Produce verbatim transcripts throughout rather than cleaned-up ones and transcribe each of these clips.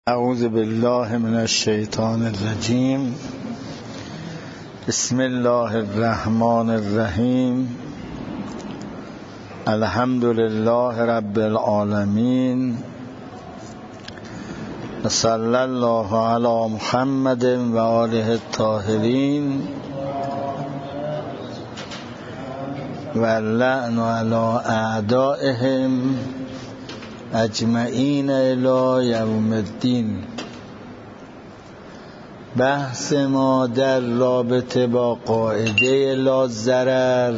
اعوذ بالله من الشیطان الرجیم. بسم الله الرحمن الرحیم. الحمد لله رب العالمین و صلی الله علی محمد و آله الطاهرین و اللعن علی اعدائهم اجمعین الی یوم الدین. بحث ما در رابطه با قاعده لا ضرر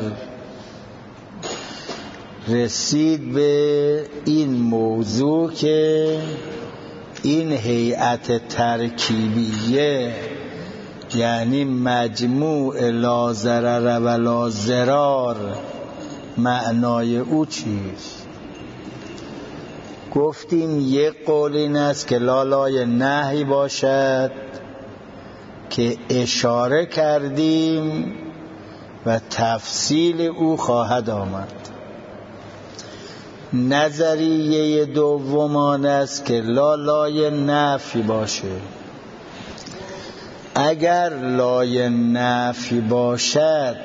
رسید به این موضوع که این هیئت ترکیبیه، یعنی مجموع لا ضرر و لا ضرار، معنای او چیست؟ گفتیم یک قول این است که لا لای نهی باشد که اشاره کردیم و تفصیل او خواهد آمد. نظریه دومان است که لا لای نفی باشه. اگر لای نفی باشد،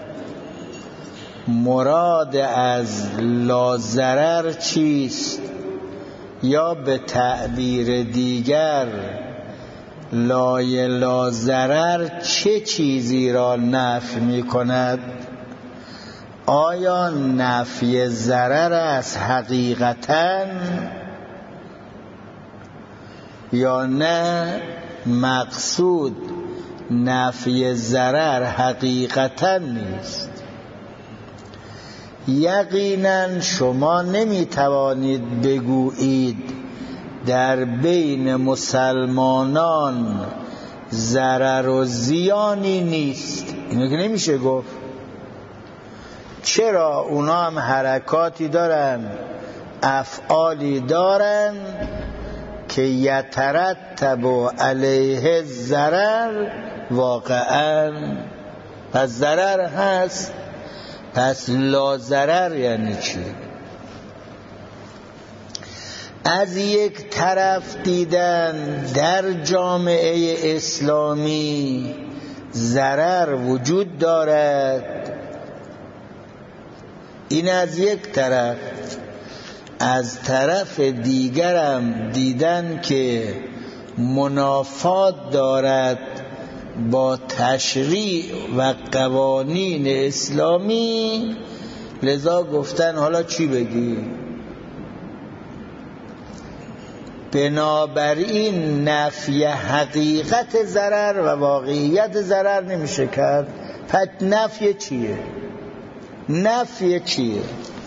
مراد از لا ضرر چیست؟ یا به تعبیر دیگر لای لا ضرر چه چیزی را نفی می کند؟ آیا نفی ضرر است حقیقتاً یا نه مقصود نفی ضرر حقیقتاً نیست؟ یقینا شما نمیتوانید بگویید در بین مسلمانان ضرر و زیانی نیست. اینو که نمیشه گفت. چرا؟ اونا هم حرکاتی دارن، افعالی دارن که یترتب علیه ضرر، واقعا پس ضرر هست. پس لا ضرر یعنی چی؟ از یک طرف دیدن در جامعه اسلامی ضرر وجود دارد، این از یک طرف. از طرف دیگرم دیدن که منافات دارد با تشریع و قوانین اسلامی، لذا گفتن حالا چی بگی؟ بنابراین نفی حقیقت ضرر و واقعیت ضرر نمیشه کرد. پس نفی چیه؟ نفی چیه؟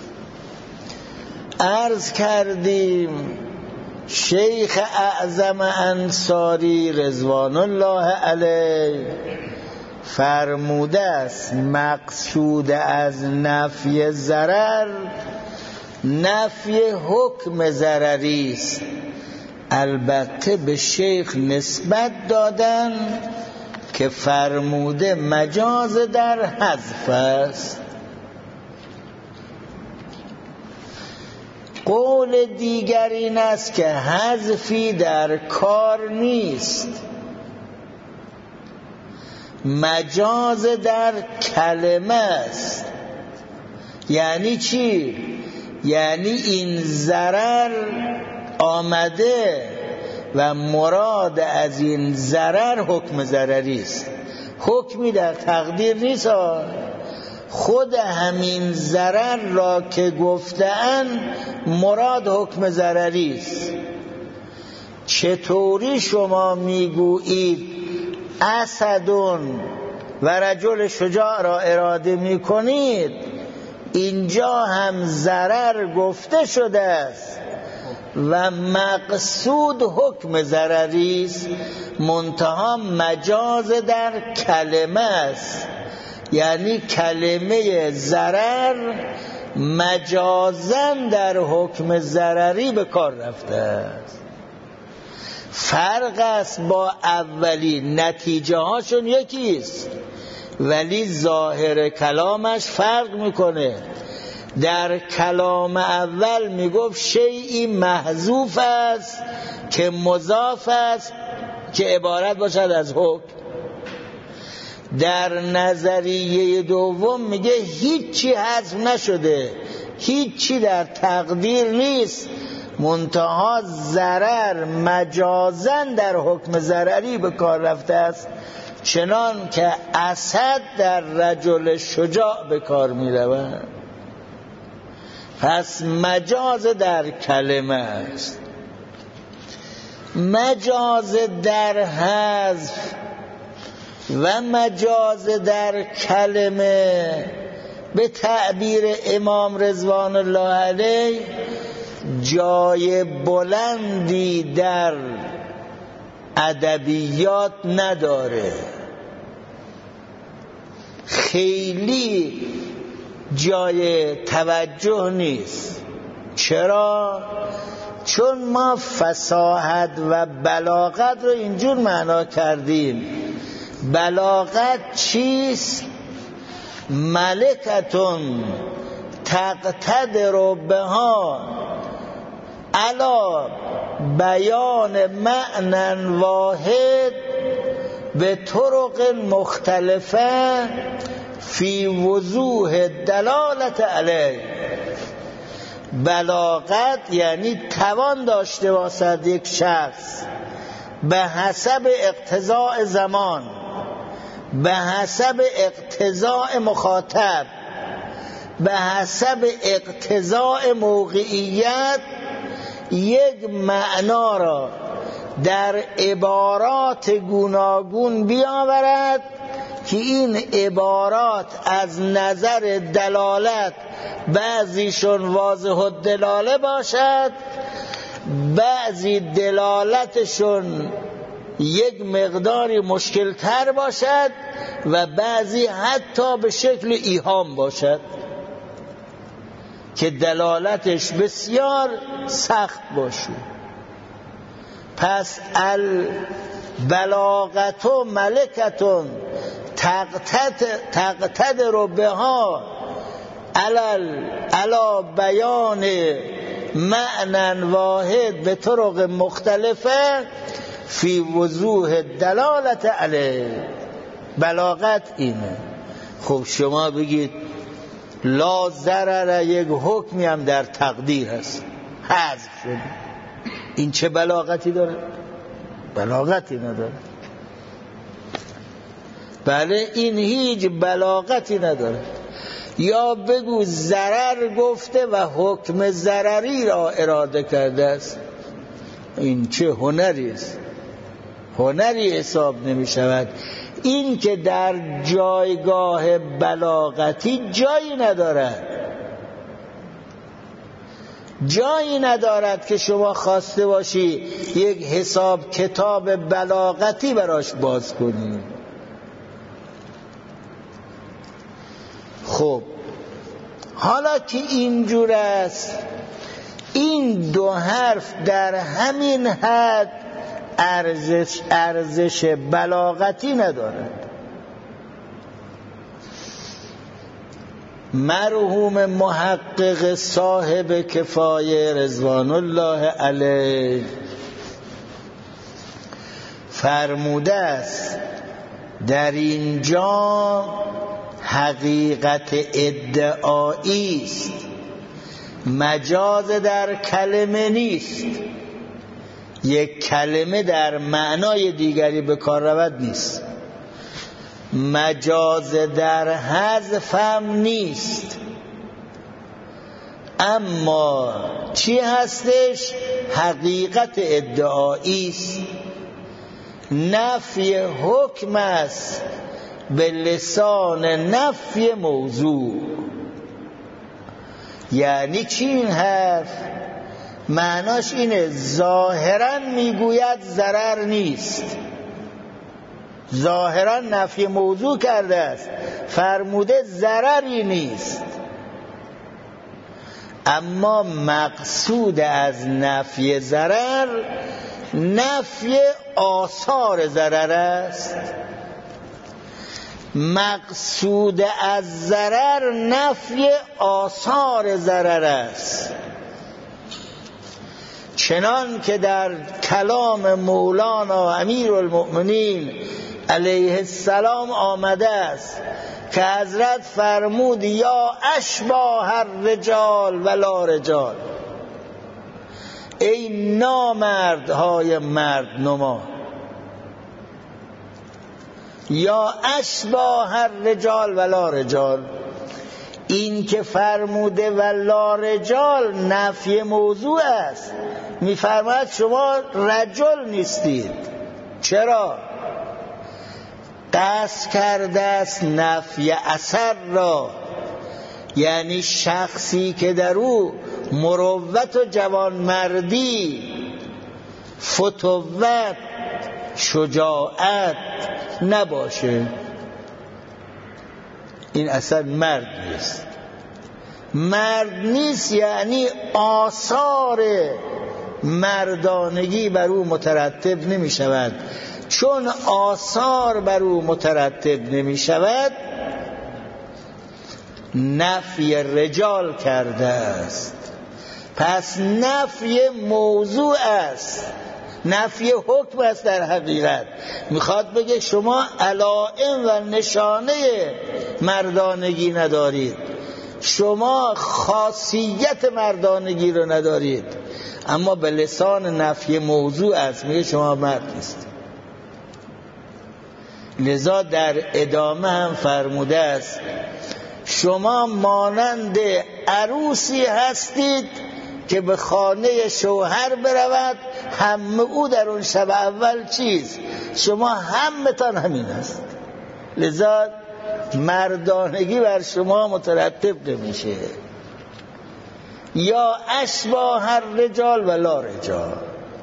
عرض کردیم شیخ اعظم انصاری رضوان الله علیه فرموده است مقصود از نفی ضرر نفی حکم ضرری است. البته به شیخ نسبت دادن که فرموده مجاز در حذف است. قول دیگر این است که حذفی در کار نیست، مجاز در کلمه است. یعنی چی؟ یعنی این ضرر آمده و مراد از این ضرر حکم ضرری است، حکمی در تقدیر نیست. خود همین ضرر را که گفتن مراد حکم ضرری است. چطوری شما میگویید اسدون و رجل شجاع را اراده میکنید؟ اینجا هم ضرر گفته شده است و مقصود حکم ضرری است، منتها مجاز در کلمه است. یعنی کلمه ضرر مجازن در حکم ضرری به کار رفته است. فرق است با اولی، نتیجه هاشون یکیست ولی ظاهر کلامش فرق میکنه. در کلام اول میگفت شیئی محذوف است که مضاف است که عبارت باشد از حکم. در نظریه دوم میگه هیچی حذف نشده، هیچی در تقدیر نیست، منتها ضرر مجازاً در حکم ضرری به کار رفته است، چنان که اسد در رجل شجاع به کار می رود. پس مجاز در کلمه است. مجاز در حذف و مجاز در کلمه به تعبیر امام رضوان الله علیه جای بلندی در ادبیات نداره، خیلی جای توجه نیست. چرا؟ چون ما فصاحت و بلاغت رو اینجور معنا کردیم. بلاغت چیست؟ ملکتون تقتدر بها علی بیان معنی واحد به طرق مختلفه فی وضوح دلالت علیه. بلاغت یعنی توان داشته باشد یک شخص به حسب اقتضاء زمان، به حسب اقتضاء مخاطب، به حسب اقتضاء موقعیت یک معنا را در عبارات گوناگون بیاورد که این عبارات از نظر دلالت بعضیشون واضح الدلاله باشد، بعضی دلالتشون یک مقداری مشکل تر باشد و بعضی حتی به شکل ایهام باشد که دلالتش بسیار سخت باشه. پس البلاغت ملکتون تقتدر بها علی بیان معنی واحد به طرق مختلفه فی وضوح دلالت علیه. بلاغت اینه. خب شما بگید لا ضرر یک حکمی هم در تقدیر هست، حذف شده، این چه بلاغتی داره؟ بلاغتی نداره. بله این هیچ بلاغتی نداره. یا بگو ضرر گفته و حکم ضرری را اراده کرده است، این چه هنری است؟ هنری حساب نمی شود. این که در جایگاه بلاغتی جایی ندارد، جایی ندارد که شما خواسته باشی یک حساب کتاب بلاغتی براش باز کنی. خب حالا که اینجور است، این دو حرف در همین حد ارزش ارزش بلاغتی ندارد. مرحوم محقق صاحب کفایه رضوان الله علیه فرموده است در اینجا حقیقت ادعایی است، مجاز در کلمه نیست. یک کلمه در معنای دیگری به کار رود نیست. مجاز در حذف هم نیست. اما چی هستش؟ حقیقت ادعایی است. نفی حکم است به لسان نفی موضوع. یعنی چی این حرف؟ معناش اینه ظاهرا میگوید ضرر نیست، ظاهرا نفی موضوع کرده است، فرموده ضرری نیست، اما مقصود از نفی ضرر نفی آثار ضرر است. مقصود از ضرر نفی آثار ضرر است، چنان که در کلام مولانا امیرالمؤمنین علیه السلام آمده است که حضرت فرمود یا اشباه الرجال ولا رجال، ای نامردهای مرد نما. یا اشباه الرجال ولا رجال، این که فرموده ولا رجال نفی موضوع است، میفرماید شما رجل نیستید. چرا؟ قصد کرده است نفی اثر را، یعنی شخصی که در او مروت و جوانمردی، فتوت، شجاعت نباشه، این اصلا مرد نیست. مرد نیست یعنی آثار مردانگی بر او مترتب نمی شود. چون آثار بر او مترتب نمی شود نفی رجال کرده است. پس نفی موضوع است، نفی حکم است. در حقیقت میخواد بگه شما علائم و نشانه مردانگی ندارید، شما خاصیت مردانگی رو ندارید، اما به لسان نفی موضوع است، میگه شما مرد نیست. لذا در ادامه هم فرموده است شما مانند عروسی هستید که به خانه شوهر برود، هم او در اون شب اول چیز، شما همتان همین است. لذا مردانگی بر شما مترتب نمیشه. یا اشباه الرجال ولا رجال.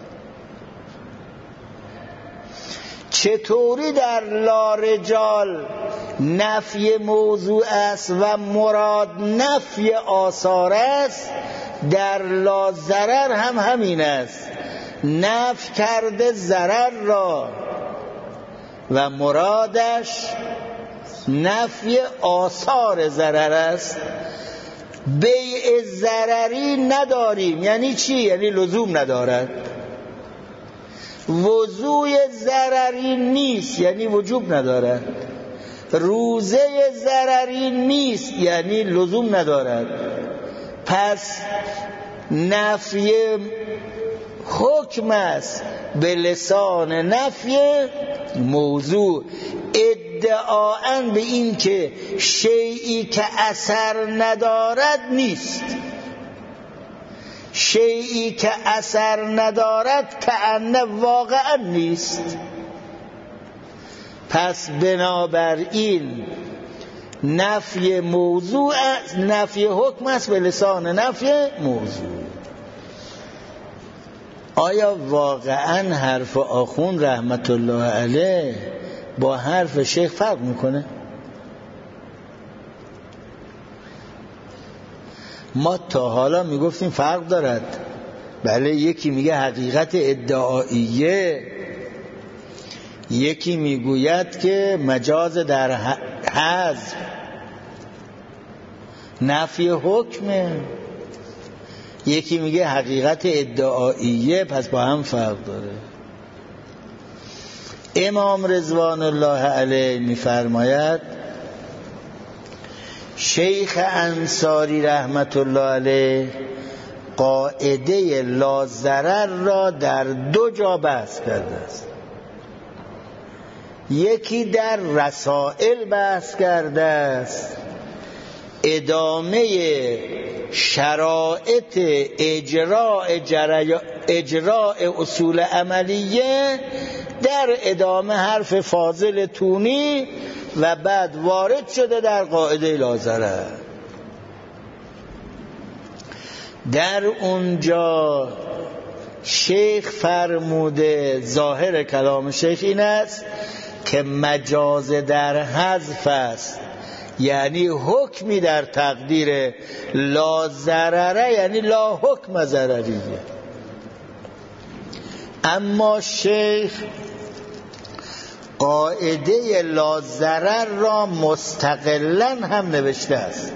چطوری در لا رجال نفی موضوع است و مراد نفی آثار است، در لا ضرر هم همین است، نفی کرده ضرر را و مرادش نفی آثار ضرر است. بیع ضرری نداریم یعنی چی؟ یعنی لزوم ندارد. وضوع ضرری نیست یعنی وجوب ندارد. روزه ضرری نیست یعنی لزوم ندارد. پس نفی حکم است به لسان نفی موضوع، ادعااً به این که شیئی که اثر ندارد نیست، شیئی که اثر ندارد کأنه واقعا نیست. پس بنابراین نفی موضوع است، نفی حکم است به لسان نفی موضوع. آیا واقعا حرف آخوند رحمت الله علیه با حرف شیخ فرق میکنه؟ ما تا حالا میگفتیم فرق دارد. بله، یکی میگه حقیقت ادعاییه، یکی میگوید که مجاز در حذف، نفی حکمه، یکی میگه حقیقت ادعاییه، پس با هم فرق داره. امام رضوان الله علیه میفرماید شیخ انصاری رحمت الله علیه قاعده لا ضرر را در دو جا بحث کرده است. یکی در رسائل بحث کرده است، ادامه شرایط اجراء اجراء اصول عملیه، در ادامه حرف فاضل تونی و بعد وارد شده در قاعده لا ضرر. در اونجا شیخ فرموده، ظاهر کلام شیخ این است که مجاز در حذف است، یعنی حکمی در تقدیر لا ضرره، یعنی لا حکم ضرریه. اما شیخ قاعده لا ضرر را مستقلاً هم نوشته است.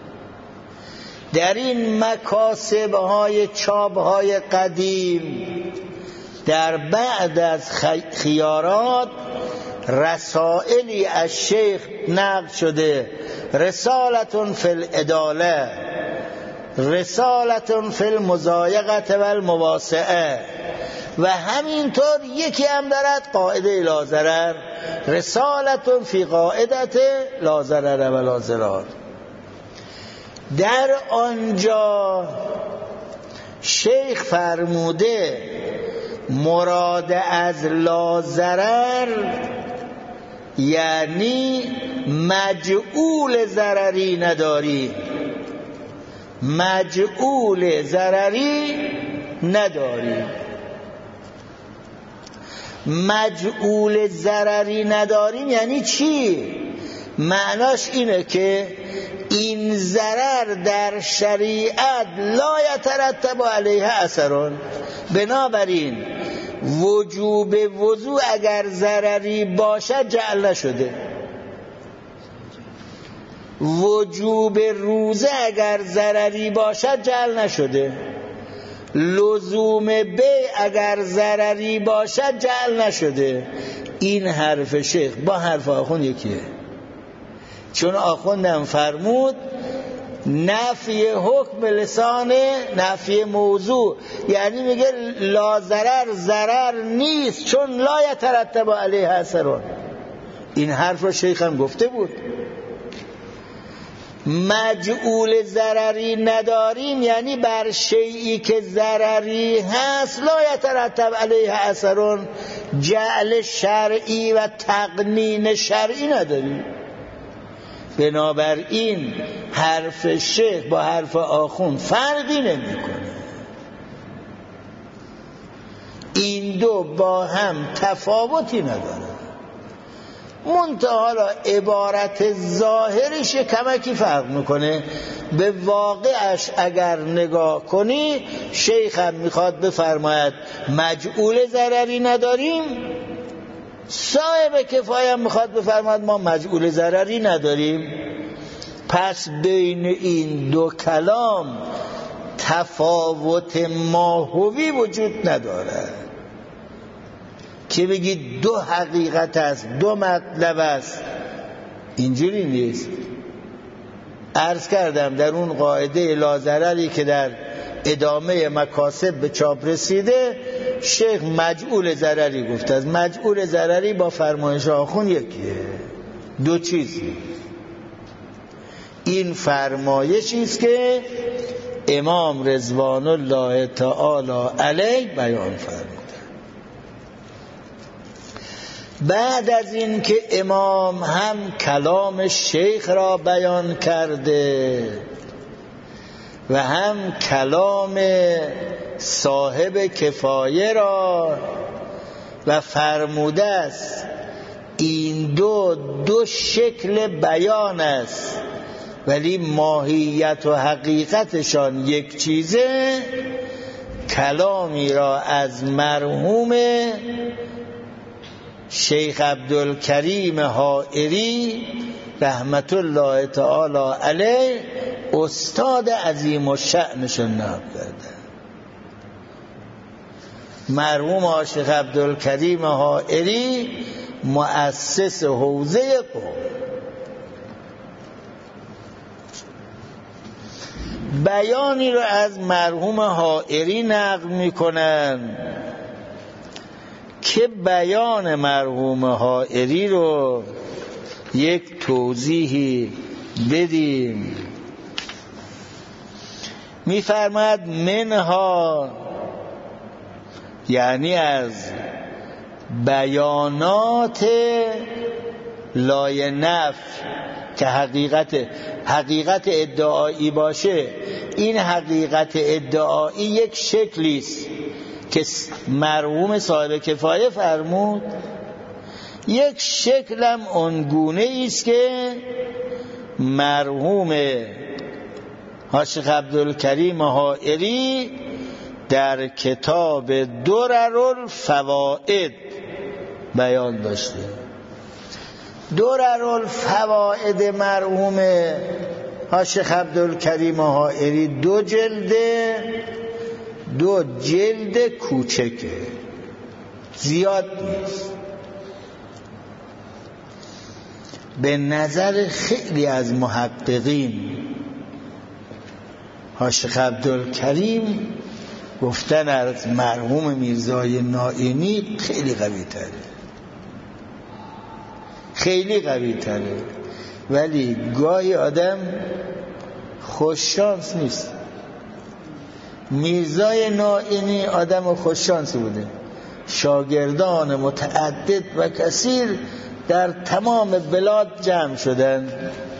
در این مکاسب های چاب های قدیم در بعد از خیارات رسائلی از شیخ نقل شده، رسالتون فی العداله، رسالتون فی المضایقه و المواسعه، و همینطور یکی هم دارد قاعده لا ضرر، رسالتون فی قاعدت لا ضرر و لا ضرار. در آنجا شیخ فرموده مراد از لا ضرر یعنی مجعول ضرری نداری، مجعول ضرری نداری. مجعول ضرری نداریم یعنی چی؟ معناش اینه که این ضرر در شریعت لا یترتب علیه اثرون، بنابراین وجوب وضو اگر ضرری باشد جعل نشده، وجوب روزه اگر ضرری باشد جعل نشده، لزوم بیع اگر ضرری باشد جعل نشده. این حرف شیخ با حرف آخوند یکیه، چون آخوندم فرمود نفی حکم لسان نفی موضوع، یعنی میگه لا ضرر ضرر نیست چون لا یترتب علیه اثرون. این حرف رو شیخ هم گفته بود. مجعول ضرری نداریم یعنی بر شیئی که ضرری هست لا یترتب علیه اثرون، جعل شرعی و تقنین شرعی نداریم. بنابراین حرف شیخ با حرف آخوند فرقی نمیکنه، این دو با هم تفاوتی نداره. منتها حالا عبارت ظاهرش کمکی فرق میکنه، به واقعش اگر نگاه کنی شیخ هم میخواد بفرماید مجعول ضرری نداریم، صاحب کفایه هم میخواد بفرماید ما مجعول ضرری نداریم. پس بین این دو کلام تفاوت ماهوی وجود نداره که بگید دو حقیقت است، دو مطلب است. اینجوری نیست. عرض کردم در اون قاعده لا ضرری که در ادامه مکاسب به چاپ رسیده شیخ مجعول ضرری گفته است. مجعول ضرری با فرمایش آخوند یکیه، دو چیزی. این فرمایشی است که امام رضوان الله تعالی علیه بیان فرمود. بعد از این که امام هم کلام شیخ را بیان کرده و هم کلام صاحب کفایه را و فرموده است این دو دو شکل بیان است ولی ماهیت و حقیقتشان یک چیزه، کلامی را از مرحوم شیخ عبدالکریم حائری رحمت الله تعالی علیه استاد عظیم الشأنشون نقل کرده. مرحوم شیخ عبدالکریم حائری مؤسس حوزه قم، بیانی رو از مرحوم حائری نقل میکنن که بیان مرحوم حائری رو یک توضیحی بدیم. میفرماد منها یعنی از بیانات لای نف که حقیقت حقیقت ادعایی باشه، این حقیقت ادعایی یک شکلی است که مرحوم صاحب کفایه فرمود، یک شکلم اونگونه است که مرحوم شیخ عبدالکریم حائری در کتاب درر الفوائد بیان داشته. دررالفوائد مرحوم شیخ عبدالکریم حائری دو جلده، دو جلد کوچکه، زیاد نیست. به نظر خیلی از محققین شیخ عبدالکریم گفتن از مرحوم میرزای نائینی خیلی قوی تره، خیلی قوی تره، ولی گاهی آدم خوششانس نیست. میرزای نائینی آدم خوششانس بوده، شاگردان متعدد و کثیر در تمام بلاد جمع شدن،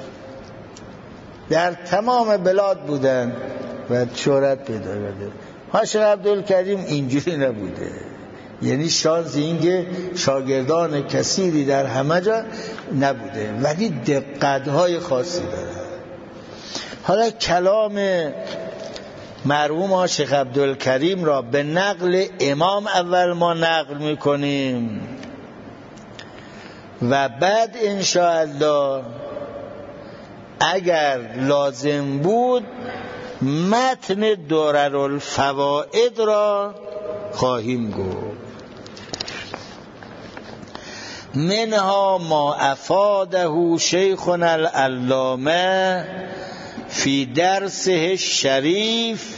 در تمام بلاد بودن و شهرت پیدا کرده. شیخ عبدالکریم اینجوری نبوده، یعنی شانس اینکه شاگردان کثیری در همه جا نبوده، ولی دقت‌های خاصی داره. حالا کلام مرحوم شیخ عبدالکریم را به نقل امام اول ما نقل میکنیم و بعد انشاءالله اگر لازم بود متن دررالفوائد را خواهیم گفت. منها ما افاده شیخنا العلامه فی درسه الشریف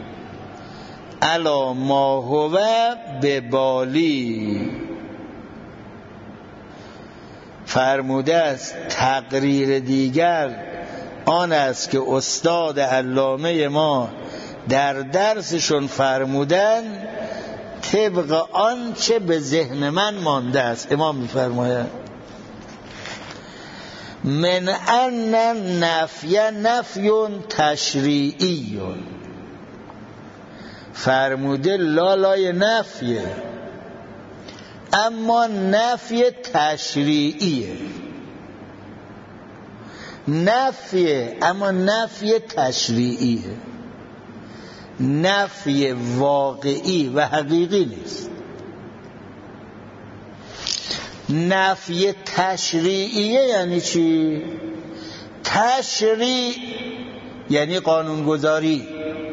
علی ما هو ببالی. فرموده است تقریر دیگر آن است که استاد علامه ما در درسشون فرمودن طبق آن چه به ذهن من مانده است. امام می‌فرماید من ان نفی نفی تشریعی، فرموده لالای نفیه اما نفی تشریعیه، نفیه اما نفی تشریعیه، نفی واقعی و حقیقی نیست. نفی تشریعیه یعنی چی؟ تشریع یعنی قانونگذاری،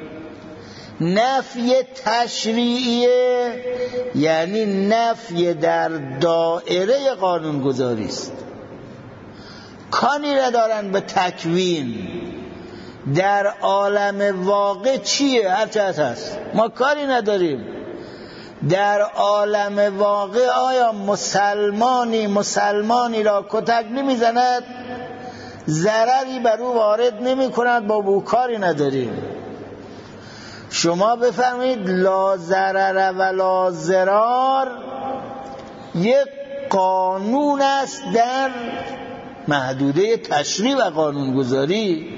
نفی تشریعیه یعنی نفی در دایره قانونگذاری است. کاری ندارن به تکوین در عالم واقع چیه، هر چه هست ما کاری نداریم. در عالم واقع آیا مسلمانی مسلمانی را کتک نمیزند، ضرری بر او وارد نمی کند، با او کاری نداریم. شما بفهمید لا ضرر ولا ضرار یک قانون است در محدوده تشریع و قانونگذاری.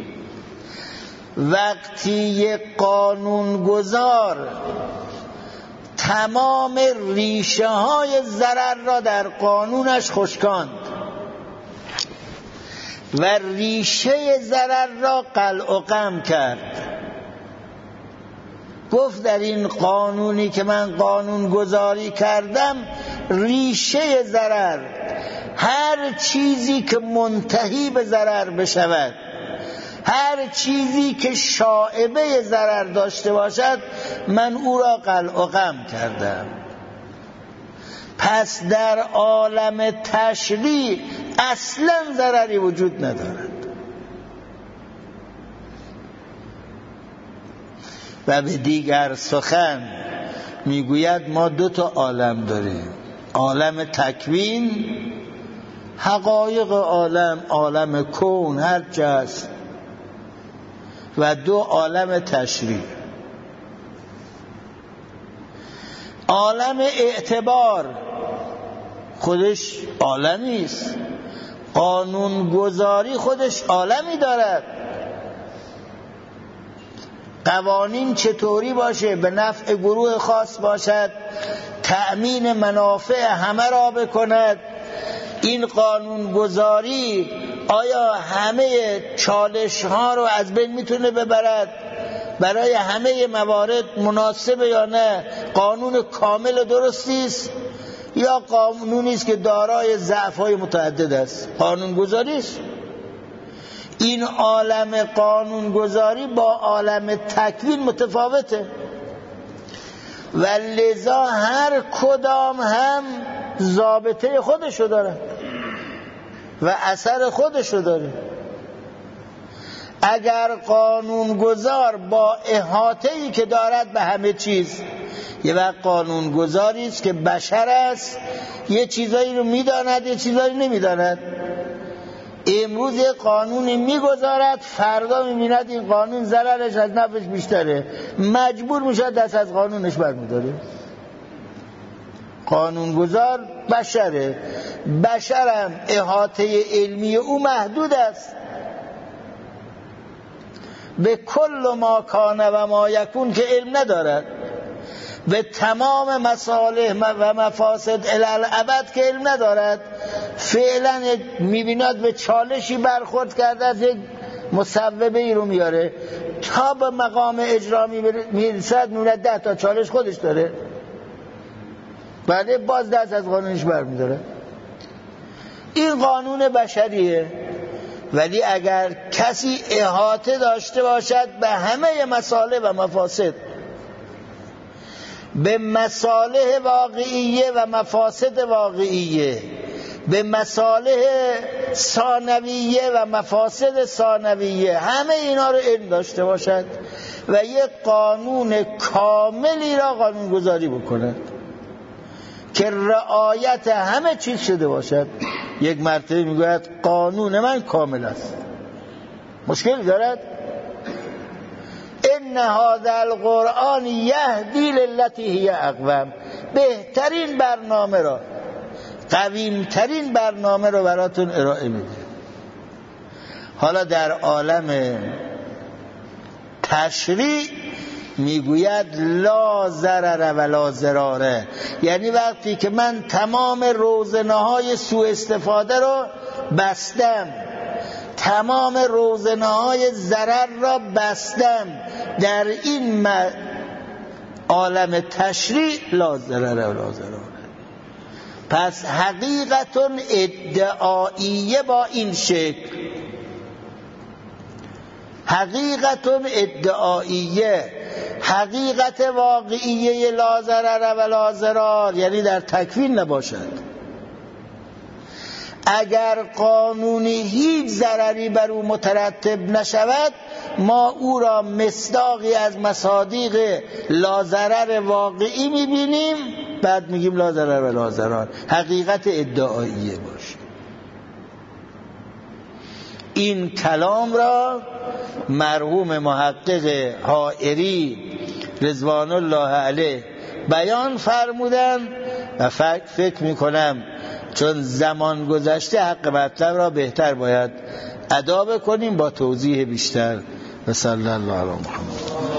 وقتی یک قانونگذار تمام ریشه های ضرر را در قانونش خشکاند و ریشه ضرر را قلع و قم کرد، گفت در این قانونی که من قانون گذاری کردم ریشه ضرر، هر چیزی که منتهی به ضرر بشود، هر چیزی که شائبه ضرر داشته باشد من او را قلع و قم کردم. پس در عالم تشریع اصلا ضرری وجود ندارد و به دیگر سخن میگوید ما دو تا عالم داریم، عالم تکوین، حقایق عالم، عالم کون هر چه است، و دو عالم تشریع. عالم اعتبار خودش عالمی است، قانون گذاری خودش عالمی دارد. قوانین چطوری باشه به نفع گروه خاص باشد، تأمین منافع همه را بکند. این قانون گذاری آیا همه چالش ها رو از بین میتونه ببرد، برای همه موارد مناسبه یا نه، قانون کامل و درستی است، یا قانونی است که دارای ضعف‌های متعدد است. قانونگذاری است. این عالم قانونگذاری با عالم تکوین متفاوته و لذا هر کدام هم ضابطه خودشو داره و اثر خودشو داره. اگر قانونگذار با احاطه‌ای که دارد به همه چیز، یه وقت قانونگذاری است که بشر است، یه چیزایی رو میداند یه چیزایی نمیداند. امروز یه قانونی میگذارد، فردا میبیند این قانون ضررش از نفعش بیشتره، مجبور میشه دست از قانونش برمیداره. قانونگذار بشره، بشرم احاطه علمی او محدود است، به کل ما کان و ما یکون که علم ندارد، به تمام مصالح و مفاسد الالعبد که علم ندارد. فعلا میبیند به چالشی برخورد کرده از یک مصوبه ای رو میاره، تا به مقام اجرا میرسد میبیند ده تا چالش خودش داره، بعد باز دست از قانونش برمیداره. این قانون بشریه. ولی اگر کسی احاطه داشته باشد به همه مصالح و مفاسد، به مصالح واقعیه و مفاسد واقعیه، به مصالح ثانویه و مفاسد ثانویه، همه اینا رو علم داشته باشد و یک قانون کاملی را قانونگذاری بکند که رعایت همه چیز شده باشد. یک مرتبه میگوید قانون من کامل است. مشکل دارد؟ ان هذا القرآن یهدی للتی هی اقوم. بهترین برنامه را، قویمترین برنامه را براتون ارائه میده. حالا در عالم تشریع میگوید لا ضرر ولا ضراره، یعنی وقتی که من تمام روزنه‌های سوء استفاده رو بستم، تمام روزنه‌های ضرر را بستم، در این عالم تشریع لا ضرر ولا ضراره. پس حقیقت ادعاییه با این شکل، حقیقت ادعاییه، حقیقت واقعیه لا ضرر ولا ضرار، یعنی در تکوین نباشد. اگر قانونی هیچ ضرری بر او مترتب نشود، ما او را مصداقی از مصادیق لا ضرر واقعی میبینیم، بعد میگیم لا ضرر ولا ضرار. حقیقت ادعاییه باشه. این کلام را مرحوم محقق حائری رضوان الله علیه بیان فرمودن و فکر میکنم چون زمان گذشته حق مطلب را بهتر باید ادا کنیم با توضیح بیشتر. و صلی الله علی محمد.